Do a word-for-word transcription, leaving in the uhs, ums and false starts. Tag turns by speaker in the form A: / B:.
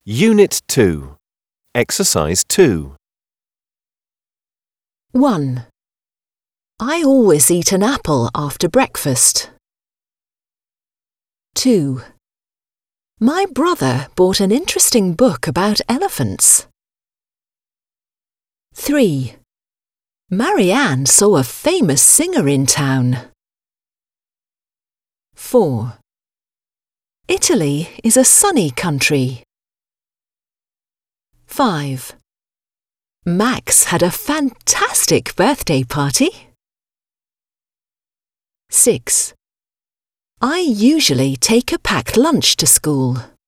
A: Unit two. Exercise two.
B: one. I always eat an apple after breakfast. two. My brother bought an interesting book about elephants. three. Marianne saw a famous singer in town. four. Italy is a sunny country. five. Max had a fantastic birthday party. six. I usually take a packed lunch to school.